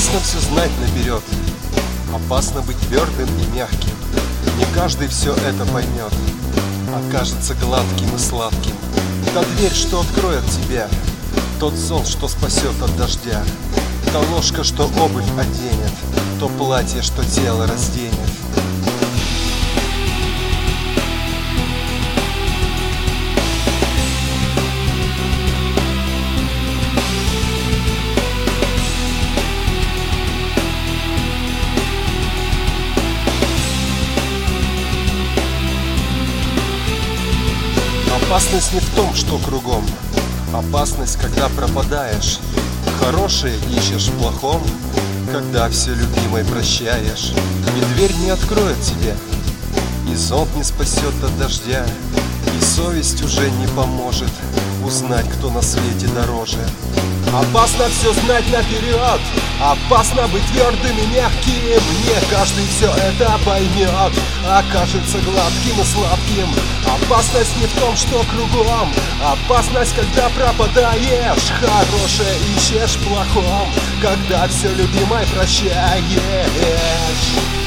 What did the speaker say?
Опасно все знать наперед, опасно быть твердым и мягким. Не каждый все это поймет, окажется гладким и сладким. Та дверь, что откроет тебя, тот сон, что спасет от дождя, та ложка, что обувь оденет, то платье, что тело разденет. Опасность не в том, что кругом, опасность, когда пропадаешь. Хорошее ищешь в плохом, когда все любимой прощаешь. И дверь не откроет тебе, и зонт не спасет от дождя, и совесть уже не поможет узнать, кто на свете дороже. Опасно все знать наперед, опасно быть твердым и мягким. Не каждый все это поймет, окажется гладким и сладким. Опасность не в том, что кругом, опасность, когда пропадаешь. Хорошее ищешь в плохом, когда все любимой прощаешь.